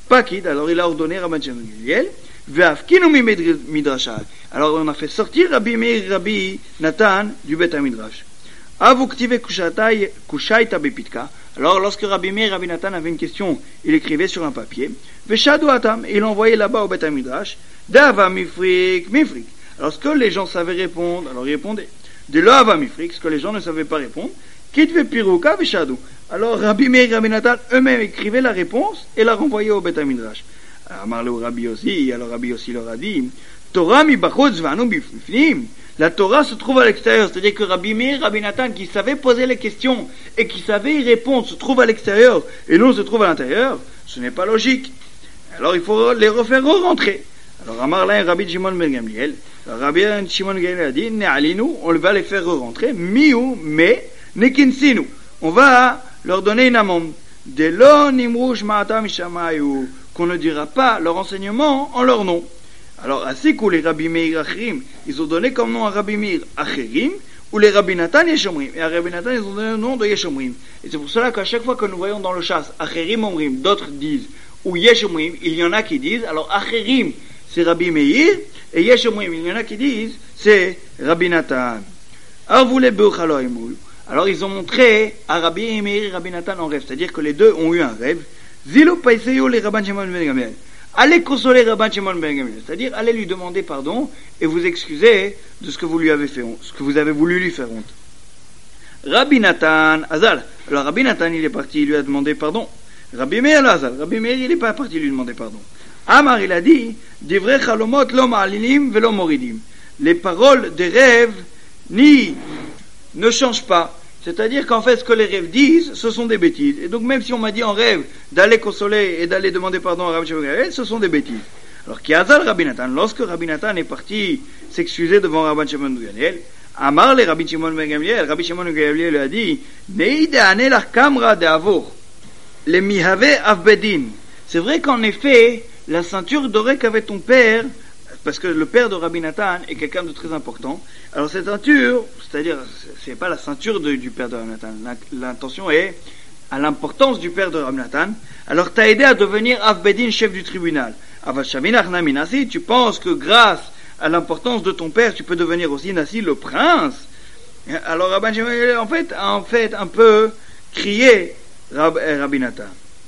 Pakid, alors il a ordonné Rabban Shimon ben Gamliel, Ve'afkinu mi midrasha. Alors on a fait sortir Rabbi Meir, Rabbi Nathan du Bet HaMidrash. Avuktive kushaita bepitka. Alors lorsque Rabbi Meir, Rabbi Nathan avait une question, il écrivait sur un papier. Ve'shadu atam, et il l'envoyait là-bas au Bet HaMidrash. Dava mifrik, mifrik. Alors ce que les gens savaient répondre, alors ils répondaient. De l'ava mifrik, ce que les gens ne savaient pas répondre. Kitve piruka ve'shadu. Alors Rabbi Meir et Rabbi Nathan eux-mêmes écrivaient la réponse et la renvoyaient au Bet HaMidrash. Amar le Rabbi aussi, alors Rabbi aussi leur a dit, Torah mi bachutz v'anu bifnim. La Torah se trouve à l'extérieur, c'est-à-dire que Rabbi Meir, Rabbi Nathan, qui savaient poser les questions et qui savaient y répondre, se trouvent à l'extérieur et nous se trouve à l'intérieur, ce n'est pas logique. Alors il faut les refaire re-rentrer. Alors Amar la Rabbi Shimon ben Gamliel, Rabbi Shimon ben Gamliel a dit, Ne'alinu, on va les faire re-rentrer, miu, mais, nekinsinu, on va leur donner une amende. De lo nimrush ma'atam shamayu, qu'on ne dira pas leur enseignement en leur nom. Alors, ainsi que les Rabbi Meir Acherim, ils ont donné comme nom à Rabbi Meir Acherim, ou les Rabbi Nathan Yeshomrim. Et à Rabbi Nathan, ils ont donné le nom de Yeshomrim. Et c'est pour cela qu'à chaque fois que nous voyons dans le chasse Acherim Omrim, d'autres disent, ou Yeshomrim, il y en a qui disent, alors Acherim, c'est Rabbi Meir, et Yeshomrim, il y en a qui disent, c'est Rabbi Nathan. Alors, vous les Beuchaloimou. Alors, ils ont montré à Rabbi Meir et Rabbi Nathan en rêve, c'est-à-dire que les deux ont eu un rêve. Zilo Paiseyo les Rabban Shimon ben Gamliel. Allez consoler Rabban Shimon ben Gamliel, c'est-à-dire allez lui demander pardon et vous excuser de ce que vous lui avez fait honte, ce que vous avez voulu lui faire honte. Rabbi Nathan Azal. Alors Rabbi Nathan il est parti, il lui a demandé pardon. Rabbi Meir Azal. Rabbi Meir il n'est pas parti lui demander pardon. Amar il a dit Divrei chalomot lo ma'alilim velo moridim. Les paroles des rêves ni ne changent pas. C'est-à-dire qu'en fait, ce que les rêves disent, ce sont des bêtises. Et donc, même si on m'a dit en rêve d'aller consoler et d'aller demander pardon à Rabbi Shimon ben Gamliel, ce sont des bêtises. Alors, qui azal Rabbi Nathan, lorsque Rabbi Nathan est parti s'excuser devant Rabbi Shimon ben Gamliel, Amar le Rabbi Shimon ben Gamliel, Rabbi Shimon ben Gamliel lui a dit, Neide ane lach kamra de avor, le mihave avbedin. C'est vrai qu'en effet, la ceinture dorée qu'avait ton père, parce que le père de Rabbi Nathan est quelqu'un de très important. Alors cette ceinture, c'est-à-dire, c'est pas la ceinture de, du père de Rabbi Nathan. L'intention est à l'importance du père de Rabbi Nathan. Alors t'as aidé à devenir Avbedin, chef du tribunal. Avashaminach naminasi, tu penses que grâce à l'importance de ton père, tu peux devenir aussi Nasi, le prince. Alors Rabbi Shimon, en fait, a en fait un peu crié Rab, Rabbi Nathan.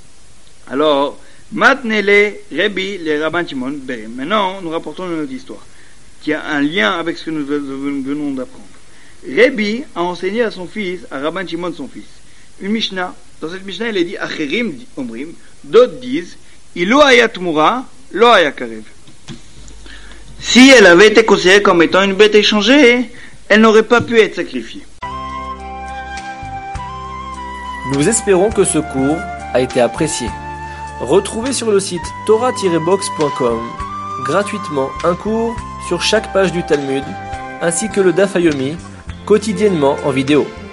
Alors, Matnele, Rabbi, les Rabban Shimon ben. Maintenant, nous rapportons une autre histoire qui a un lien avec ce que nous venons d'apprendre. Rabbi a enseigné à son fils, à Rabban Shimon son fils, une Mishnah. Dans cette Mishnah, il est dit Acherim Omrim, d'autres disent Ilo hayat mura, lo hayakarev. Si elle avait été considérée comme étant une bête échangée, elle n'aurait pas pu être sacrifiée. Nous espérons que ce cours a été apprécié. Retrouvez sur le site torah tiret box point com gratuitement un cours sur chaque page du Talmud, ainsi que le Daf Yomi, quotidiennement en vidéo.